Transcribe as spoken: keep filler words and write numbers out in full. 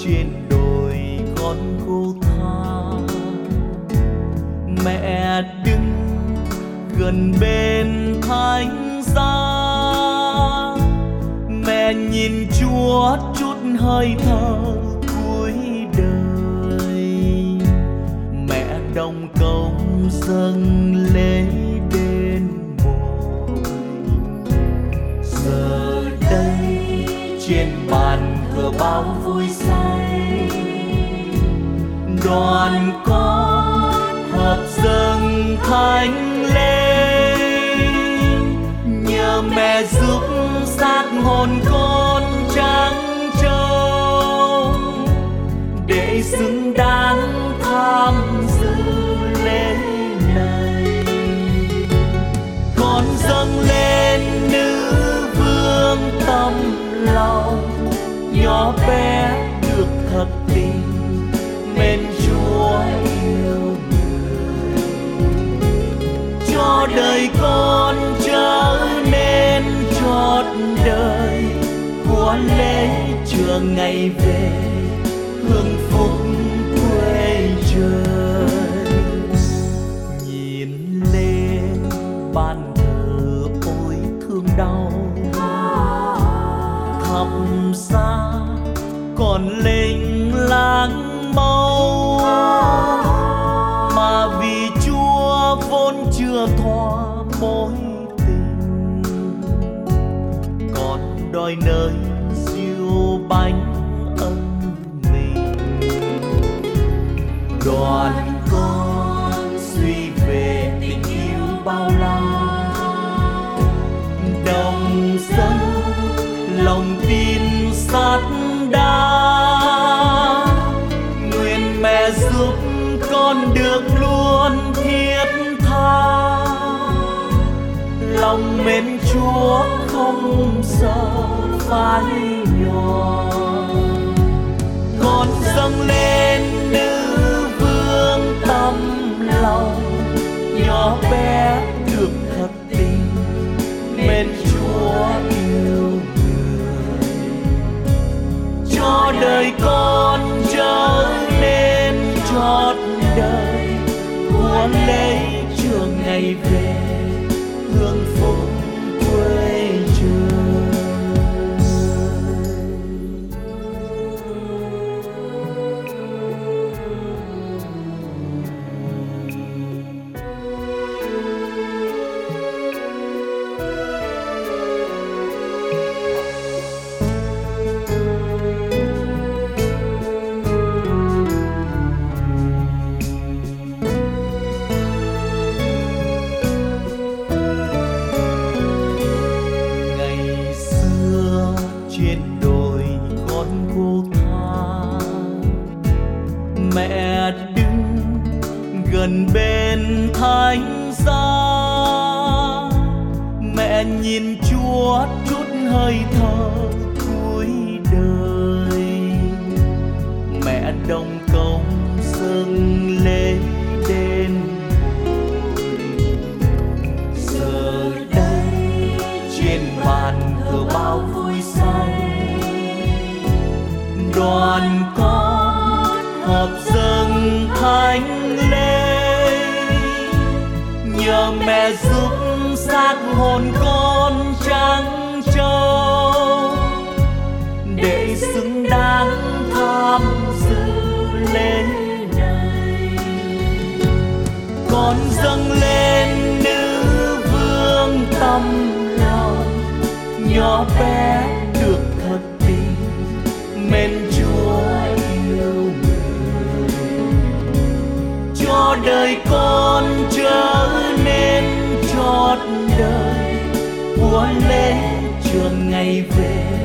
trên đồi con khô tha. Mẹ đứng gần bên thánh giá, mẹ nhìn Chúa chút hơi thở cuối đời. Mẹ đồng công dâng lễ đến môi. Giờ đây trên bàn cờ bao vui say, đoàn con hợp dâng thánh lễ. Nhờ mẹ giúp xác hồn con trắng trâu, để xứng đáng tham dự lễ này. Con dâng lên nữ vương tâm lòng, nhỏ bé được thật tình mến Chúa yêu người. Cho đời con trở nên chót đời của lễ trường ngày về hưởng phúc quê trời. Nhìn lên bàn thờ ôi thương đau, thắp xa còn linh láng màu. Mà vì Chúa vốn chưa thỏa mối tình, còn đòi nơi siêu bánh ân mình. Đoàn con suy về tình yêu bao la, đồng dâng lòng tin sắt đá. Nguyện mẹ giúp con được luôn thiết tha, lòng mến Chúa không sợ phai nhòa. Con dâng lên nữ vương tâm lòng, nhỏ bé được thật tình mến Chúa yêu người. Cho đời con trở nên chót đời của lễ trường ngày về hưởng phúc quê trời. Trên đồi con khô tha, mẹ đứng gần bên thánh giá. Mẹ nhìn Chúa chút hơi thở cuối đời. Mẹ đồng công dâng lễ đến môi. Giờ đây trên bàn cờ bao vui say, đoàn con hợp dâng thánh lễ. Nhờ mẹ giúp xác hồn con trắng trâu, để xứng đáng tham dự lễ này. Con dâng lên nữ vương tâm lòng, nhỏ bé được thật tình mến Chúa yêu người. Cho đời con trở nên chót đời của lễ trường ngày về